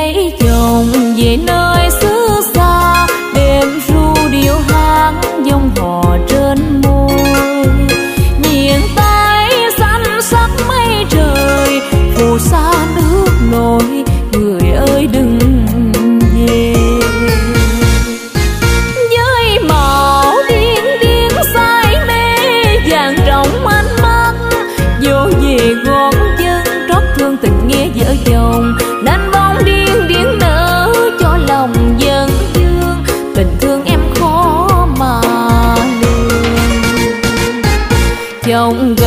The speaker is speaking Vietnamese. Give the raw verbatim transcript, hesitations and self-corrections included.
lấy chồng về nơi xứ xa, đêm ru điệu hát dòng hò trên môi. Miền Tây xanh sắc mây trời, phù sa nước nổi, người ơi đừng về. Với màu điên điên say mê vàng rộng ánh mắt, vô về gót chân trót thương tình nghe vợ chồng, nên bóng điên điên nở cho lòng dân dương, tình thương em khó mà lường. Chồng